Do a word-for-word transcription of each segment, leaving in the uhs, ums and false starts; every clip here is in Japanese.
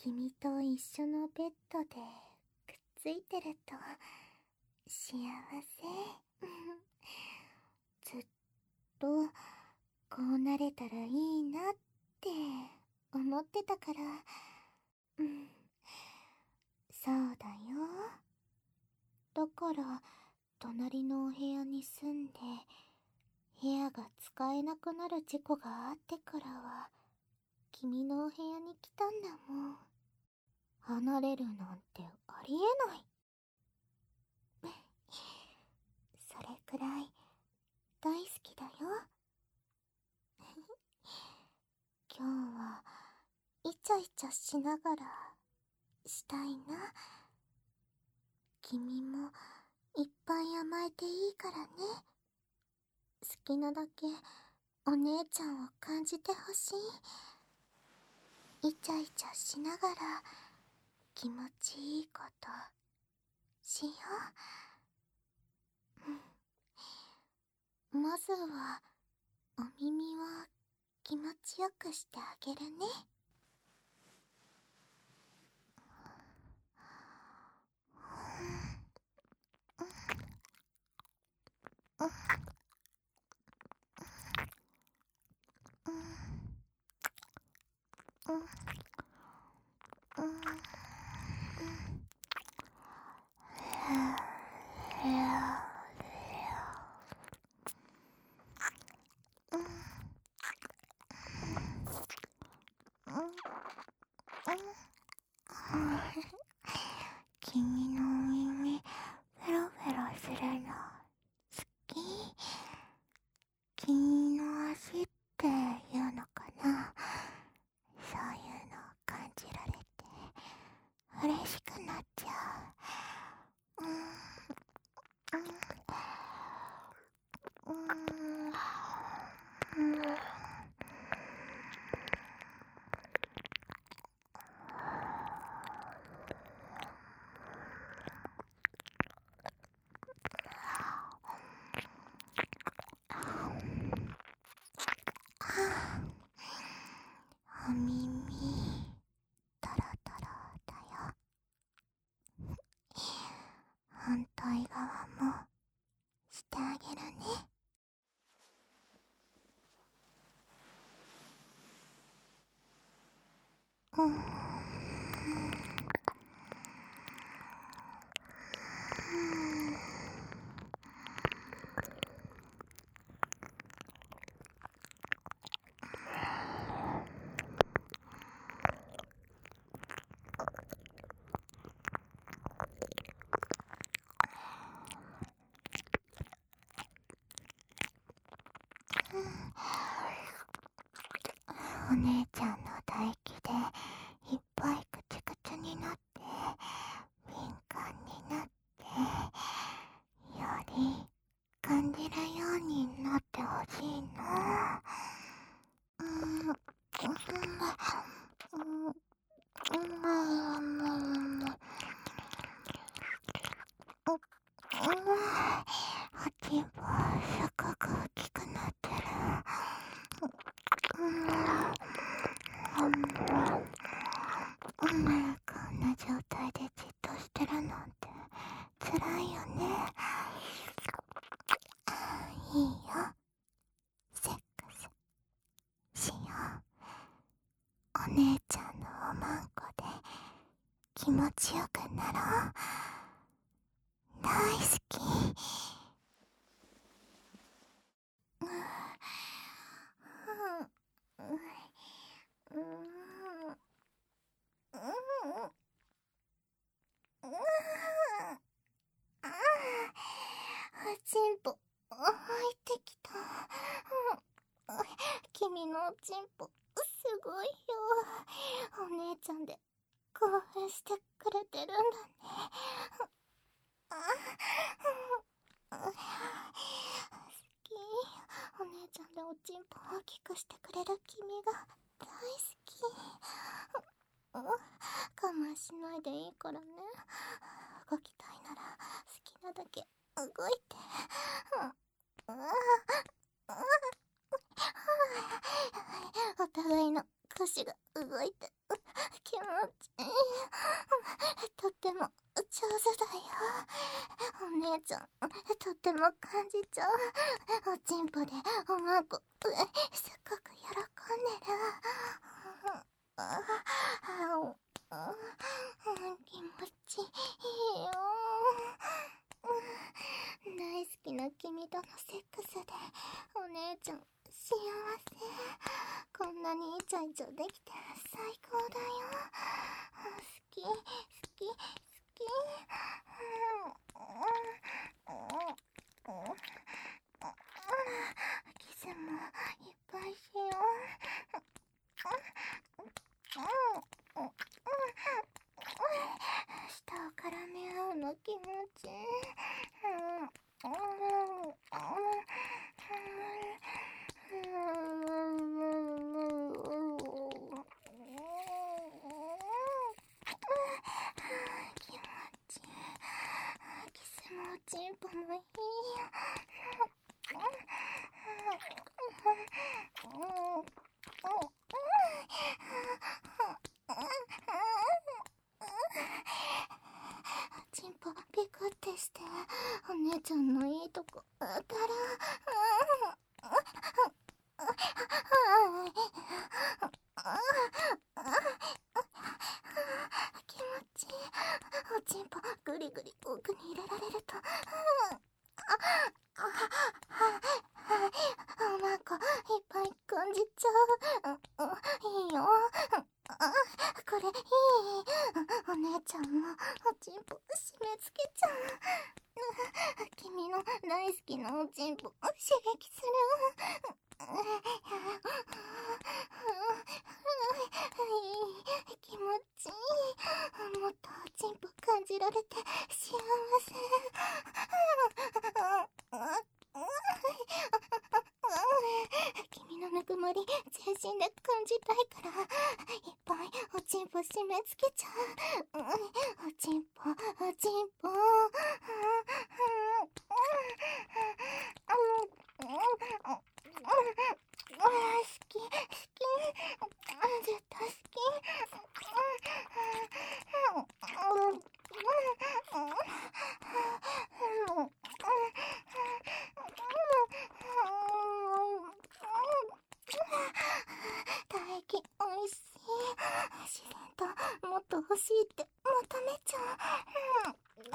君と一緒のベッドでくっついてると幸せ。ずっとこうなれたらいいなって思ってたから。うん、そうだよ。だから隣のお部屋に住んで部屋が使えなくなる事故があってからは君のお部屋に来たんだもん。離れるなんてありえない。それくらい大好きだよ。今日はイチャイチャしながらしたいな。君もいっぱい甘えていいからね。好きなだけお姉ちゃんを感じてほしい。イチャイチャしながら気持ちいいことしよう。まずはお耳を気持ちよくしてあげるね。君の耳ペロペロするの好き。君の足っていうのかな。そういうの感じられて嬉しくなっちゃう。うんうんうん。お耳トロトロだよ。反対側もしてあげるね。うん。お姉ちゃんの唾液でいっぱいクチクチになって敏感になってより感じるようになってほしいな。うんうんうんおちんぽすごく大きくなってる。お前こんな状態でじっとしてるなんて辛いよね。いいよ、セックスしよう。お姉ちゃんのおまんこで気持ちよくなろう。大好き。うんうんうんおちんぽ入ってきた。君のおちんぽすごいよ。お姉ちゃんで興奮してくれてるんだね。好き。お姉ちゃんでおちんぽ大きくしてくれる君が大好き。我慢しないでいいからね。動きたいなら好きなだけ動いて。お互いの腰が動いて気持ちいい。とっても上手だよ。お姉ちゃん、とっても感じちゃう。おちんぽでおまんこ、すっごく喜んでる。気持ちいいよ。大好きな君とのセックスでお姉ちゃん幸せ。こんなにイチャイチャできて最高だよ。好き好き好き。キスもいっぱいしよう。舌を絡め合うの気持ちいい。気持ちいい。キスもおちんぽもいいよ。ちんぽピクってしてお姉ちゃんのいいとこ当たる。気持ちいい。おちんぽグリグリ奥に入れられるとおまんこいっぱい感じちゃう。いいよ。これいい。お姉ちゃんもおちんぽ締め付けちゃう。君の大好きなおちんぽ刺激する。気持ちいい。もっとおちんぽ感じられて幸せ。君のぬくもり全身で感じたいからいっぱいおちんぽ締め付けちゃう。おちんぽおちんぽ。好き好き。絶対好き。唾液おいしい。自然ともっと欲しいって求めちゃう。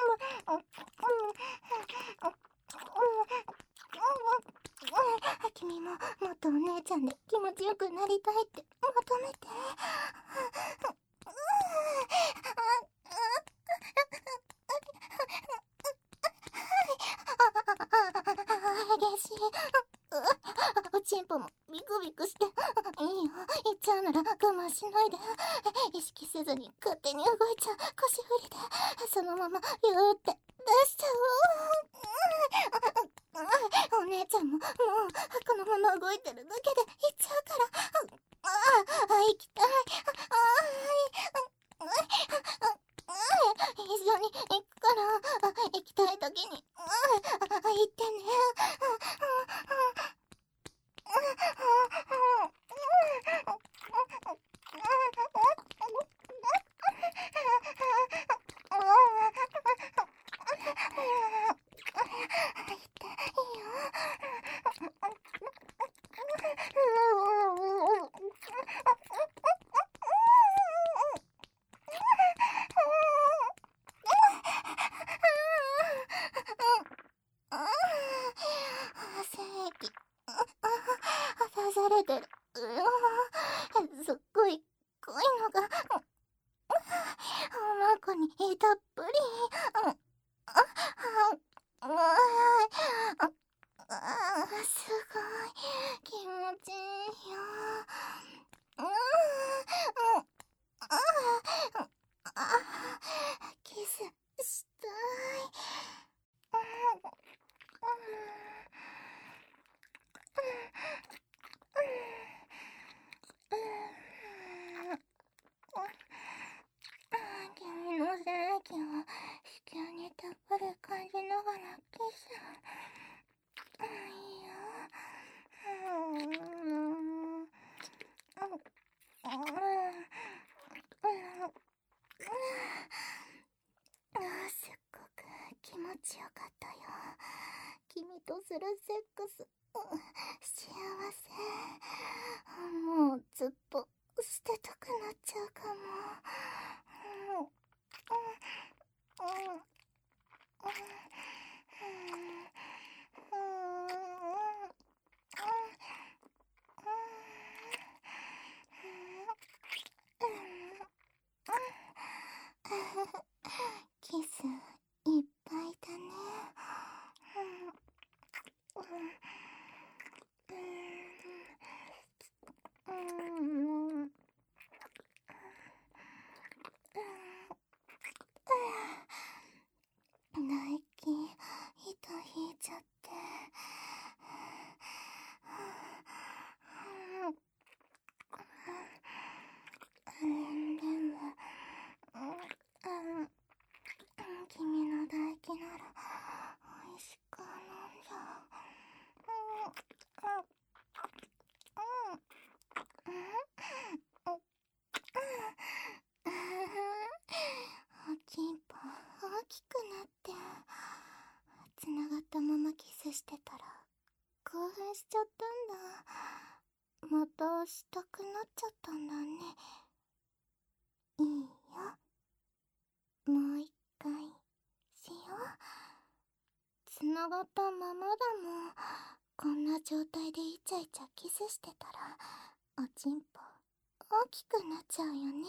君ももっとお姉ちゃんで気持ちよくなりたいって求めて。激しい。おちんぽもビクビクして。いいよ、言っちゃうなら我慢しないで。意識せずに勝手に動いちゃう腰振りでそのままビューって出しちゃおう。お姉ちゃんももうこのまま動いてるだけで行っちゃうから。ああ、行きたい。ああ、一緒に行くから行きたい時に行ってね。刺されてる。すっごい濃いのがおまんこにたっぷり。すごい気持ちいいよ。キスしたい。君の精液を子宮にたっぷり感じながらキス。いいよ。 すっごく気持ちよかったよ。君とするセックス、幸せ。もうずっとしてたくなっちゃうかも。キスいっぱいだね。ナイキ糸引いちゃって。でも君の唾液なら美味しく飲んじゃう。おちんぽ大きくなってつながったままキスしてたら興奮しちゃったんだ。またしたくなっちゃったんだね。いいよ、もう一回しよう。つながったままだもん。こんな状態でイチャイチャキスしてたらおちんぽ大きくなっちゃうよね。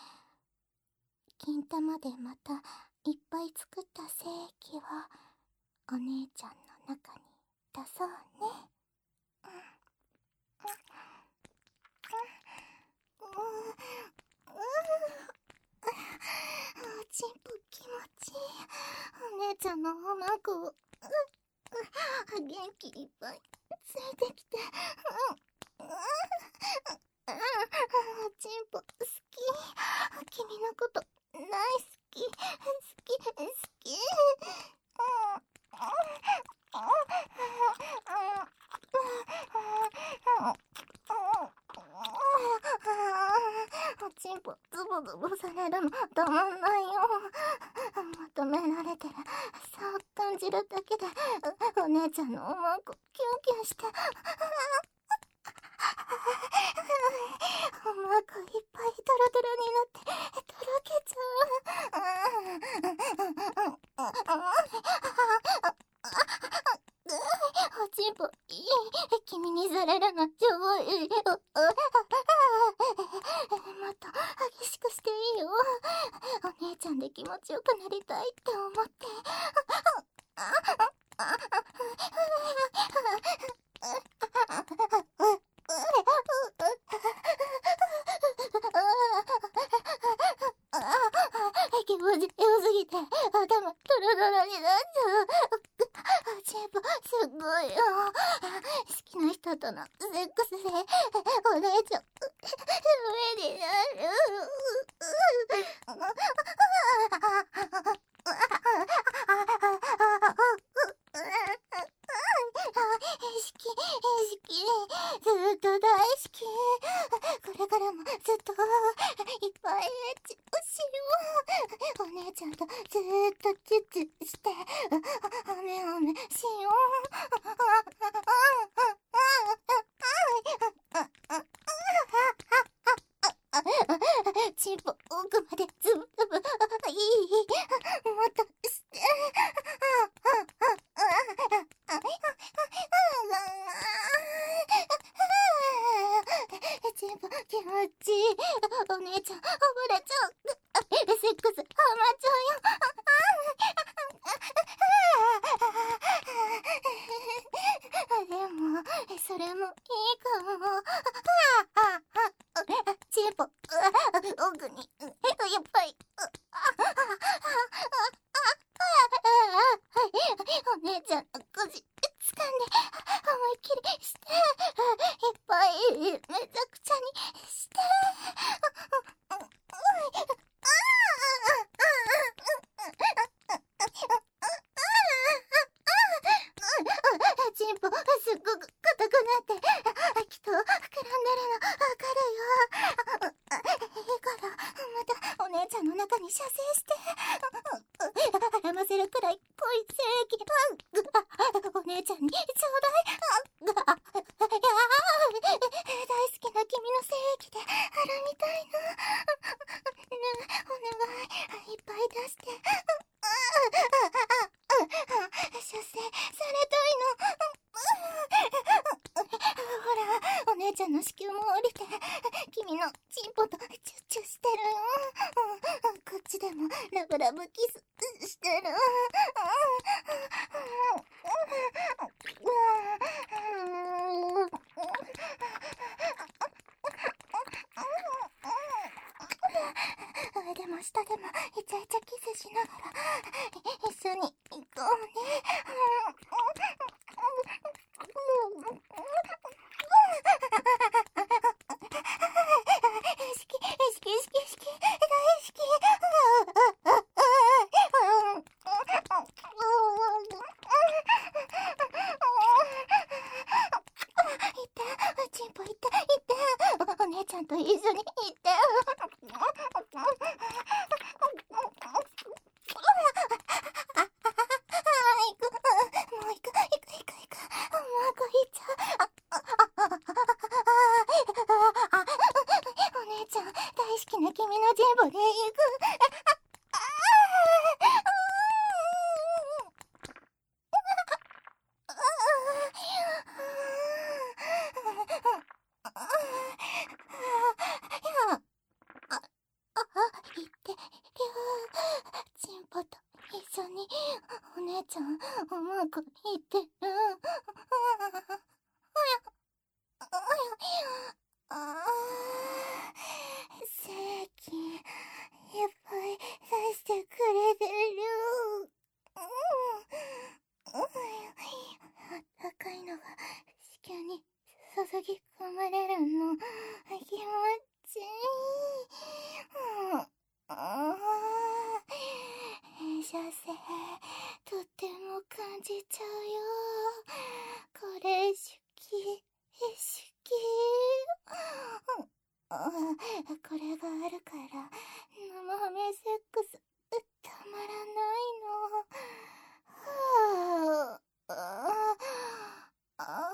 金玉でまたいっぱい作った精液をお姉ちゃんの中に出そうね。おちんぽ気持ちいい。お姉ちゃんのおまこを元気いっぱいついてきて。おちんぽ好き。君のこと大好き。好き好き。おちんぽズボズボされるのたまんないよ。求められてるそう感じるだけでお姉ちゃんのおまんこキュンキュンして。おまんこいっぱいドロドロになってとろけちゃう。おちんぽいい。君にされるの超いい。もっと激しくしていいよ。お姉ちゃんで気持ちよくなりたいって思って。気持ちよすぎて頭トロトロになっちゃう。おちんぽすごいよ。好きな人とのセックスでお姉ちゃん上になる。好き好きずっと大好き。これからもずっといっぱいエッチをしよう。お姉ちゃんとずっとチュッチュしておめおめしよう。チンポ奥までズブズブいい。もっとしてチンポ気持ちいい。お姉ちゃん溺れちゃう。セックスハマっちゃうよ。でもそれもいいかも。チンポ奥にやっぱりお姉ちゃんの腰掴んで思いっきりしていっぱいめちゃくちゃにしてチンポすっごく硬くなってきっと膨らんでるのわかるよ。いいからまた射精して、あませるくらい濃い精液、お姉ちゃんにちょうだい。いや大好きな君の精液で腹みたいな。ね、お願い、いっぱい出して。射精されたいの。ほら、お姉ちゃんの子宮も降りて、君のチンポとチュッチュしてるよ。こっちでもラブラブキスしてる。上でも下でもイチャイチャキスしながら一緒に行こうね。好き好き好き好き大好き。行ってチンポ行って行ってお姉ちゃんと一緒に行って。君のジンボで行く。言ってる。チンポと一緒にお姉ちゃんうまくいってる。精液いっぱい出してくれてる。あったかいのが子宮に注ぎ込まれるの気持ちいい。射精とっても感じちゃうよ。これ好き好き。これがあるから生ハメセックスたまらないの。はああ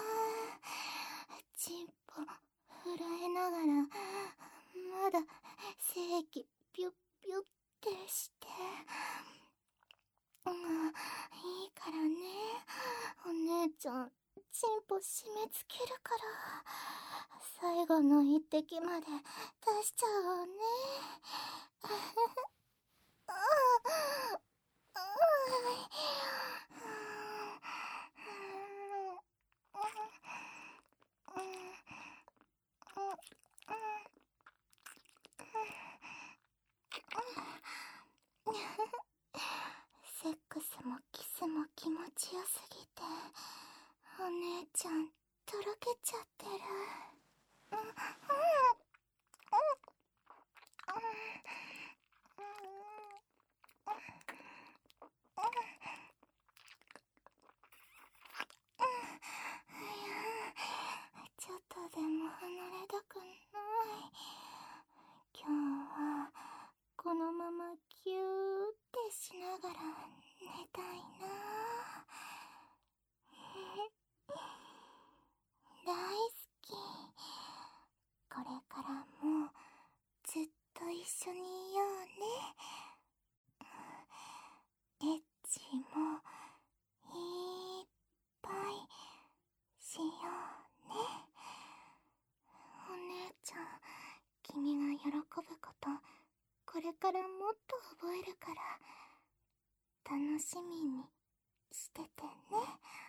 チンポ震えながらまだ精液ピュッピュッてして、うん、いいからね。お姉ちゃんチンポ締め付けるから最後の一滴まで出しちゃおうね。セックスもキスも気持ちよすぎてお姉ちゃんとろけちゃってる。ちょっとでも離れたくない。今日はこのままギューってしながら寝たいな。大好き。これからもずっと一緒にいようね。エッチもいっぱいしようね。お姉ちゃん、君が喜ぶことこれからもっと覚えるから楽しみにしててね。